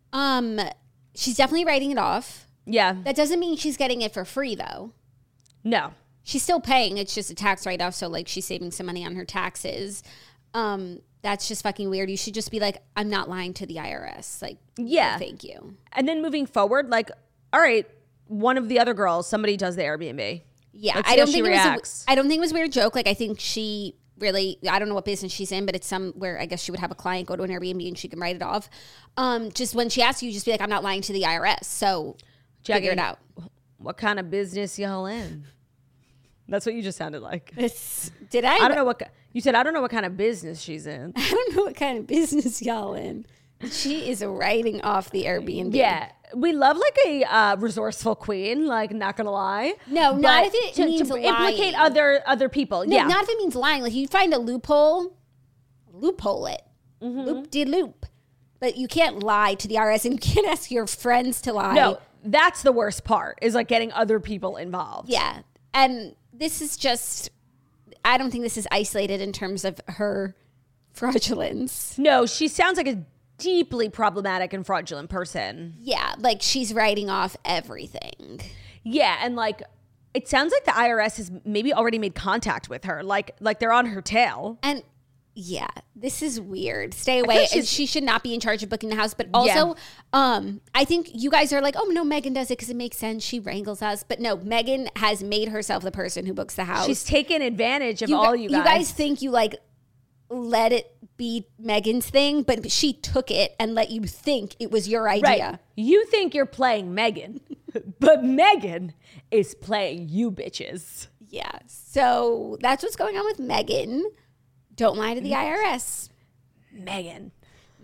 She's definitely writing it off. Yeah. That doesn't mean she's getting it for free, though. No. She's still paying. It's just a tax write-off, so like she's saving some money on her taxes. That's just fucking weird. You should just be like, I'm not lying to the IRS. Like, yeah. No, thank you. And then moving forward, like, all right, one of the other girls, somebody does the Airbnb. Yeah, I don't think it was a weird joke. Like, I think she really, I don't know what business she's in, but it's somewhere I guess she would have a client go to an Airbnb and she can write it off. Just when she asks you, just be like, I'm not lying to the IRS. So figure it out. What kind of business y'all in? That's what you just sounded like. Did I? I don't know what you said. I don't know what kind of business she's in. I don't know what kind of business y'all in. She is writing off the Airbnb. Yeah, we love like a resourceful queen. Like, not gonna lie. No, not if it means to lying. implicate other people. No, yeah, not if it means lying. Like you find a loophole it. Loop-de-loop. But you can't lie to the IRS, and you can't ask your friends to lie. No, that's the worst part. Is like getting other people involved. Yeah, and this is just. I don't think this is isolated in terms of her fraudulence. No, she sounds like a deeply problematic and fraudulent person. Yeah, like she's writing off everything. Yeah, and like it sounds like the IRS has maybe already made contact with her. Like they're on her tail. And yeah, this is weird. Stay away. And she should not be in charge of booking the house. But also, I think you guys are like, oh, no, Megan does it because it makes sense. She wrangles us. But no, Megan has made herself the person who books the house. She's taken advantage of all you guys. You guys think you like let it be Megan's thing, but she took it and let you think it was your idea. Right. You think you're playing Megan, but Megan is playing you bitches. Yeah. So that's what's going on with Megan. Don't lie to the IRS. Megan.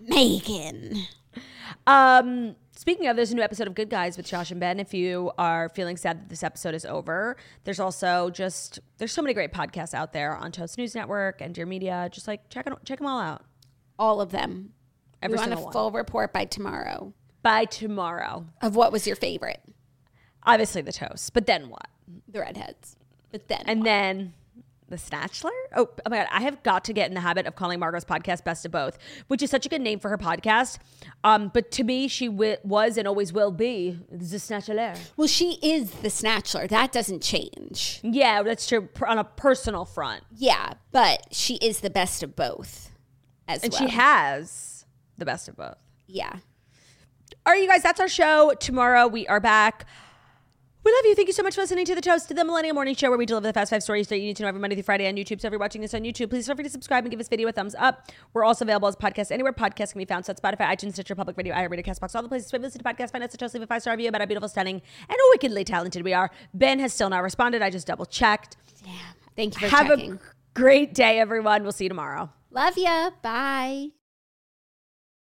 Speaking of, there's a new episode of Good Guys with Josh and Ben. If you are feeling sad that this episode is over, there's also there's so many great podcasts out there on Toast News Network and Dear Media. Just like check them all out. All of them. Every we want single a full report by tomorrow. By tomorrow. Of what was your favorite? Obviously the toast, but then what? The redheads. But then and what? then the Snatchler? Oh my God. I have got to get in the habit of calling Margot's podcast Best of Both, which is such a good name for her podcast. But to me, she was and always will be the Snatchler. Well, she is the Snatchler. That doesn't change. Yeah, that's true on a personal front. Yeah, but she is the best of both as and well. she has the best of both. Yeah. All right, you guys, that's our show. Tomorrow we are back. We love you. Thank you so much for listening to The Toast, the Millennial Morning Show, where we deliver the fast 5 stories that you need to know every Monday through Friday on YouTube. So if you're watching this on YouTube, please feel free to subscribe and give this video a thumbs up. We're also available as podcasts anywhere podcasts can be found. So at Spotify, iTunes, Stitcher, Public Radio, iHeartRadio, CastBox, all the places where you listen to podcasts. Find us at Toast, leave a 5-star review about how beautiful, stunning, and wickedly talented we are. Ben has still not responded. I just double checked. Yeah. Thank you for Have checking. a great day, everyone. We'll see you tomorrow. Love ya. Bye.